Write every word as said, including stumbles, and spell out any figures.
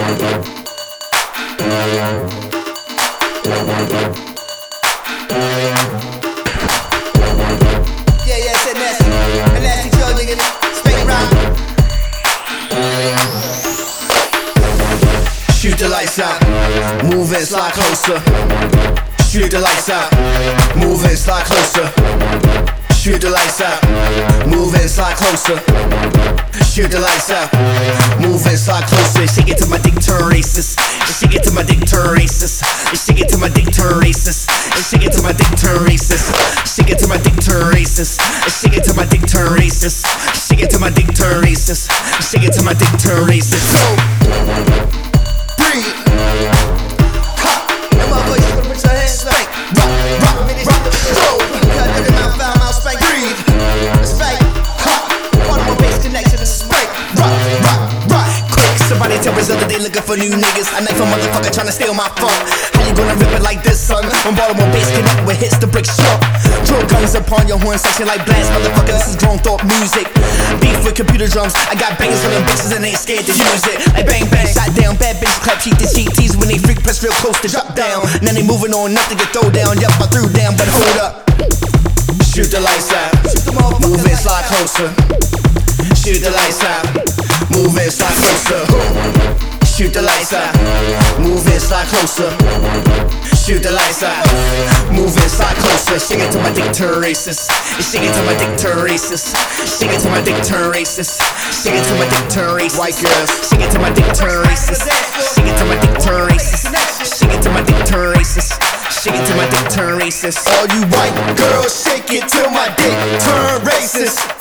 Yeah, yeah, it's a nasty, a nasty drug nigga. Spin round. Shoot the lights out, move and slide closer. Shoot the lights out, move and slide closer. Shoot the lights out, move and slide closer. Shoot the lights out, move and slide closer. Shake it to my dick turn racist. Shake it to my dick turn racist. Shake it to my dick turn racist. Shake it to my dick turn racist. Shake it to my dick turn racist. Shake it to my dick turn racist. Shake it to my dick turn racist. Shake it to my dick turn racist. Go, breathe. Ha, and my voice, put your hands like rock, rock, rock, roll. Cut every mouth, foul mouth, spank, breathe. Spank, ha, one more bass connection, spank, rock, rock, rock. Quick, somebody tell Brazil that they looking for new niggas. A knife a motherfucker tryna steal my funk. How you gonna rip it like this, son? When Baltimore bass connect with hits, the bricks jump. Drill guns upon your horn section like blast, motherfucker. This is grown thought music. Beef with computer drums. I got bangers on them bitches and they ain't scared to use it. Like bang bang, shot down, bad bitches clap cheek to cheek. Tease when they freak, press real close to drop down. Now they moving on, nothing to throw down. Yup, I threw down, but hold up. Shoot the lights out, move and slide closer. Shoot the lights out, move and slide closer. Shoot the lights out, move and slide closer. Shoot the lights out, move and slide closer. Shake it to my dick turn racist. Shake it to my dick turn racist. Shake it to my dick turn racist. Shake it to my dick turn racist. White girls, shake it to my dick turn racist. Shake it to my dick turn racist. Shake it to my dick turn racist. Shake it to my dick turn racist. All you white girls, shake it till my dick turn racist.